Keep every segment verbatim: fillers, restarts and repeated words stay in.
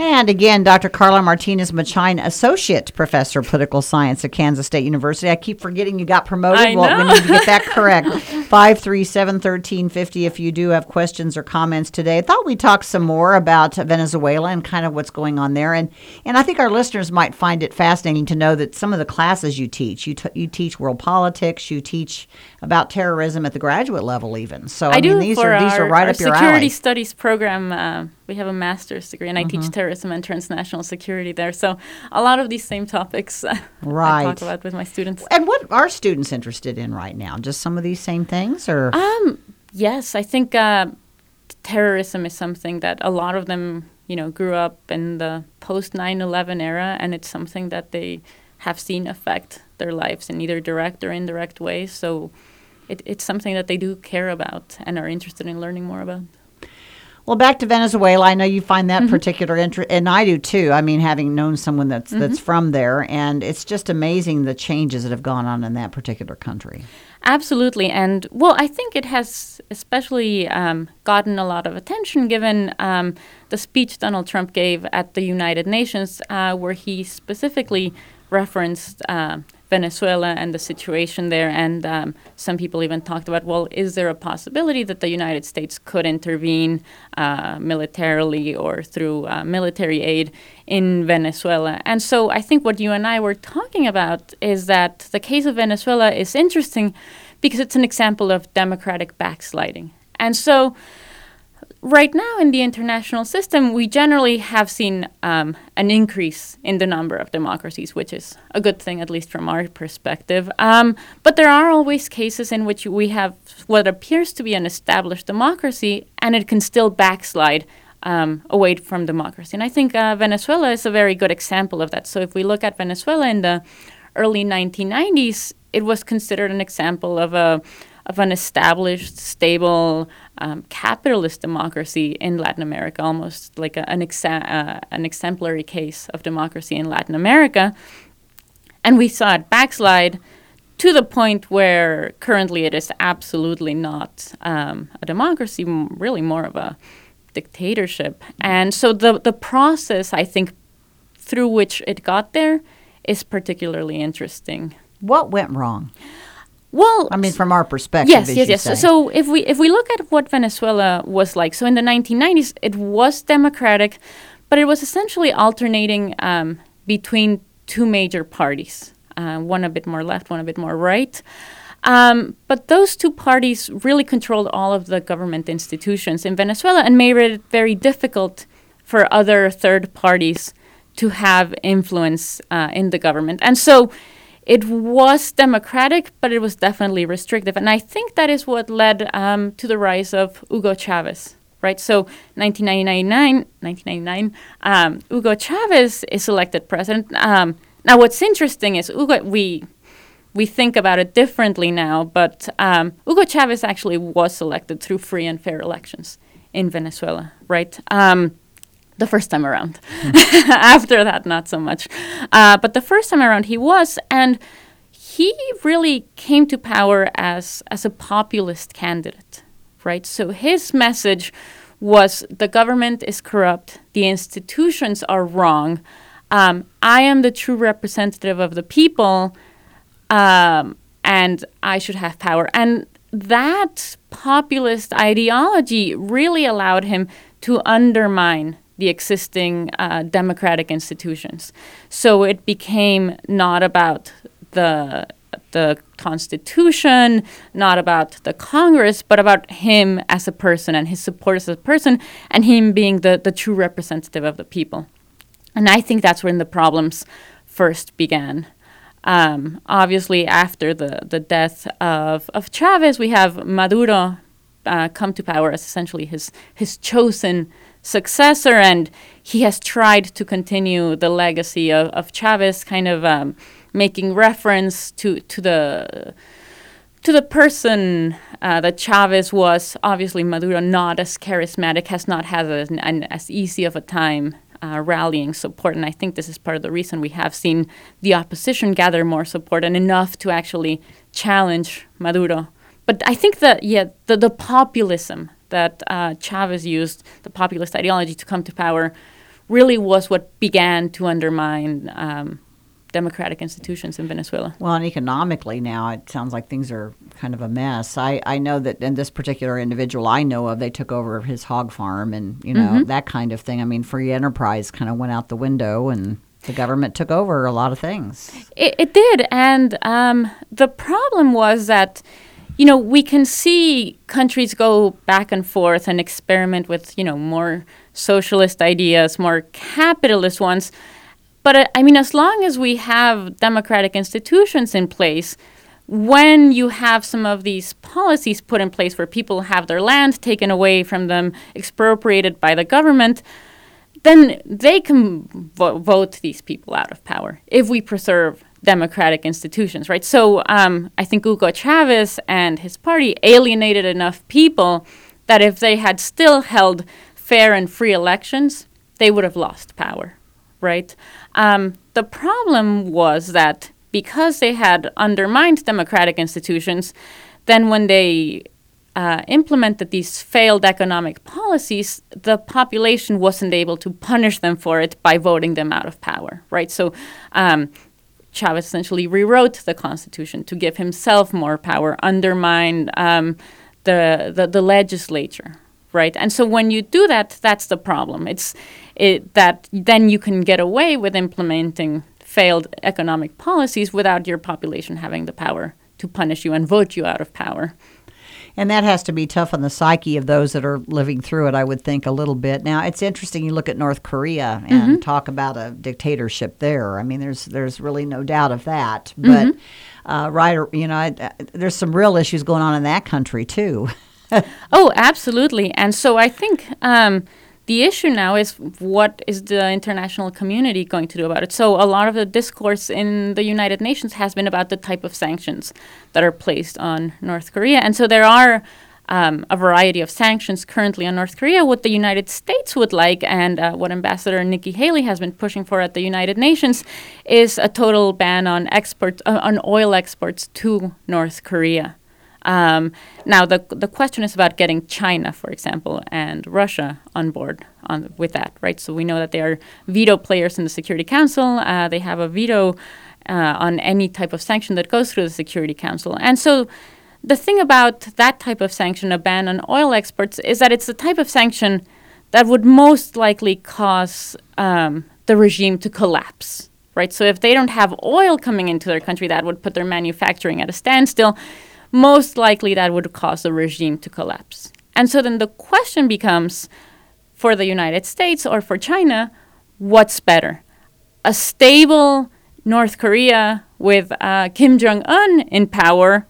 And again, Doctor Carla Martinez-Machine, Associate Professor of Political Science at Kansas State University. I keep forgetting you got promoted. I well, know. we need to get that correct. five three seven, one three five zero if you do have questions or comments today. I thought we'd talk some more about Venezuela and kind of what's going on there. And and I think our listeners might find it fascinating to know that some of the classes you teach, you, t- you teach world politics, you teach about terrorism at the graduate level even. So, I, I mean, do these for are these our, are right our up your security alley. studies program. Uh, we have a master's degree, and I Mm-hmm. teach terrorism and transnational security there. So a lot of these same topics uh, Right. I talk about with my students. And what are students interested in right now? Just some of these same things, or Um, yes, I think uh, terrorism is something that a lot of them, you know, grew up in the post nine eleven era, and it's something that they have seen affect their lives in either direct or indirect ways. So it, it's something that they do care about and are interested in learning more about. Well, back to Venezuela. I know you find that Mm-hmm. particular interest, and I do too. I mean, having known someone that's Mm-hmm. that's from there, and it's just amazing the changes that have gone on in that particular country. Absolutely. And, well, I think it has especially um, gotten a lot of attention given um, the speech Donald Trump gave at the United Nations, uh, where he specifically referenced uh, Venezuela and the situation there. And um, some people even talked about, well, is there a possibility that the United States could intervene uh, militarily or through uh, military aid in Venezuela? And so I think what you and I were talking about is that the case of Venezuela is interesting because it's an example of democratic backsliding. And so right now in the international system, we generally have seen um, an increase in the number of democracies, which is a good thing, at least from our perspective. Um, but there are always cases in which we have what appears to be an established democracy, and it can still backslide um, away from democracy. And I think uh, Venezuela is a very good example of that. So if we look at Venezuela in the early nineteen nineties, it was considered an example of a of an established, stable, um, capitalist democracy in Latin America, almost like a, an, exa- uh, an exemplary case of democracy in Latin America. And we saw it backslide to the point where currently it is absolutely not um, a democracy, m- really more of a dictatorship. And so the, the process, I think, through which it got there is particularly interesting. What went wrong? Well, I mean, from our perspective, yes, as yes, you yes. say. So if we if we look at what Venezuela was like, so in the nineteen nineties, it was democratic, but it was essentially alternating um, between two major parties, uh, one a bit more left, one a bit more right. Um, but those two parties really controlled all of the government institutions in Venezuela and made it very difficult for other third parties to have influence uh, in the government. And so it was democratic, but it was definitely restrictive. And I think that is what led um, to the rise of Hugo Chavez, right? So nineteen ninety-nine, nineteen ninety-nine, um, Hugo Chavez is elected president. Um, now, what's interesting is Hugo, we we think about it differently now, but um, Hugo Chavez actually was elected through free and fair elections in Venezuela, right? Um, The first time around. Mm-hmm. After that, not so much. Uh, but the first time around, he was, and he really came to power as as a populist candidate, right? So his message was the government is corrupt, the institutions are wrong. Um, I am the true representative of the people, um, and I should have power. And that populist ideology really allowed him to undermine the existing uh, democratic institutions. So it became not about the the Constitution, not about the Congress, but about him as a person and his supporters as a person, and him being the, the true representative of the people. And I think that's when the problems first began. Um, obviously, after the, the death of, of Chavez, we have Maduro uh, come to power as essentially his his chosen successor, and he has tried to continue the legacy of, of Chavez, kind of um, making reference to to the to the person uh, that Chavez was. Obviously, Maduro not as charismatic, has not had an, an, as easy of a time uh, rallying support, and I think this is part of the reason we have seen the opposition gather more support and enough to actually challenge Maduro. But I think that, yeah, the, the populism that uh, Chavez used, the populist ideology to come to power, really was what began to undermine um, democratic institutions in Venezuela. Well, and economically now, it sounds like things are kind of a mess. I, I know that in this particular individual I know of, they took over his hog farm and, you know, mm-hmm. that kind of thing. I mean, free enterprise kind of went out the window and the government took over a lot of things. It, it did. And um, the problem was that, you know, we can see countries go back and forth and experiment with, you know, more socialist ideas, more capitalist ones. But, uh, I mean, as long as we have democratic institutions in place, when you have some of these policies put in place where people have their land taken away from them, expropriated by the government, then they can vo- vote these people out of power if we preserve democratic institutions, right? So um, I think Hugo Chavez and his party alienated enough people that if they had still held fair and free elections, they would have lost power, right? Um, the problem was that because they had undermined democratic institutions, then when they uh, implemented these failed economic policies, the population wasn't able to punish them for it by voting them out of power, right? So um, Chavez essentially rewrote the Constitution to give himself more power, undermine um, the, the the legislature, right? And so when you do that, that's the problem. It's it, that then you can get away with implementing failed economic policies without your population having the power to punish you and vote you out of power. And that has to be tough on the psyche of those that are living through it, I would think, a little bit. Now, it's interesting you look at North Korea and mm-hmm. talk about a dictatorship there. I mean, there's there's really no doubt of that. But, mm-hmm. uh, right, you know, I, there's some real issues going on in that country, too. Oh, absolutely. And so I think um, the issue now is what is the international community going to do about it? So a lot of the discourse in the United Nations has been about the type of sanctions that are placed on North Korea. And so there are um, a variety of sanctions currently on North Korea. What the United States would like and uh, what Ambassador Nikki Haley has been pushing for at the United Nations is a total ban on exports, uh, on oil exports to North Korea. Um, now, the the question is about getting China, for example, and Russia on board on with that, right? So we know that they are veto players in the Security Council. Uh, they have a veto uh, on any type of sanction that goes through the Security Council. And so the thing about that type of sanction, a ban on oil exports, is that it's the type of sanction that would most likely cause um, the regime to collapse, right? So if they don't have oil coming into their country, that would put their manufacturing at a standstill. Most likely that would cause the regime to collapse. And so then the question becomes, for the United States or for China, what's better? A stable North Korea with uh, Kim Jong-un in power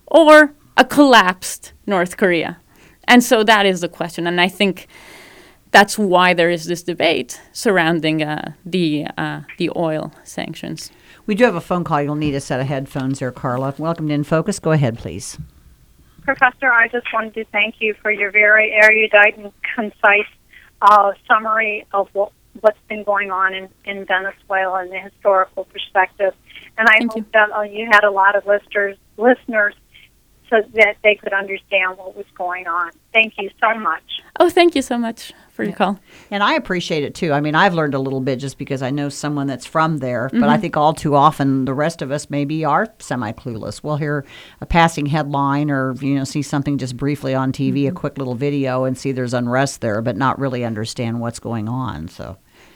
or a collapsed North Korea? And so that is the question. And I think that's why there is this debate surrounding uh, the uh, the oil sanctions. We do have a phone call. You'll need a set of headphones there, Carla. Welcome to In Focus. Go ahead, please. Professor, I just wanted to thank you for your very erudite and concise uh, summary of what, what's been going on in, in Venezuela and the historical perspective. And I thank hope you. that uh, you had a lot of listeners, listeners so that they could understand what was going on. Thank you so much. Oh, thank you so much for your call. And I appreciate it, too. I mean, I've learned a little bit just because I know someone that's from there. Mm-hmm. But I think all too often the rest of us maybe are semi-clueless. We'll hear a passing headline or, you know, see something just briefly on T V, mm-hmm. a quick little video, and see there's unrest there, but not really understand what's going on. So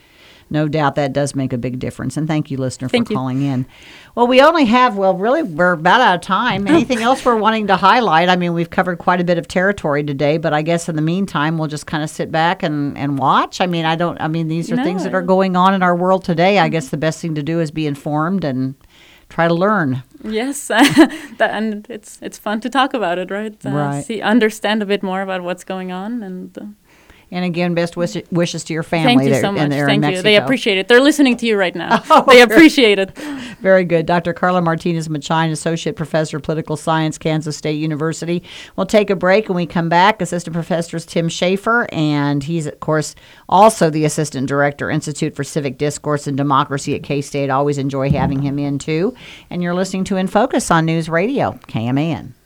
no doubt that does make a big difference. And thank you, listener, thank for you. calling in. Well, we only have, well, really, we're about out of time. Anything else we're wanting to highlight? I mean, we've covered quite a bit of territory today, but I guess in the meantime, we'll just kind of sit back and, and watch. I mean, I don't, I mean, these are no. things that are going on in our world today. I guess the best thing to do is be informed and try to learn. Yes, that, and it's it's fun to talk about it, right? Uh, right. See, understand a bit more about what's going on, and uh, and again, best wish, wishes to your family. Thank you there, so much. and there Thank in you. Mexico. They appreciate it. They're listening to you right now. Oh, they appreciate it. Very good. Doctor Carla Martinez-Machine, Associate Professor of Political Science, Kansas State University. We'll take a break. When we come back, Assistant Professor is Tim Schaefer, and he's, of course, also the Assistant Director, Institute for Civic Discourse and Democracy at K-State. Always enjoy having him in, too. And you're listening to In Focus on News Radio, K M A N.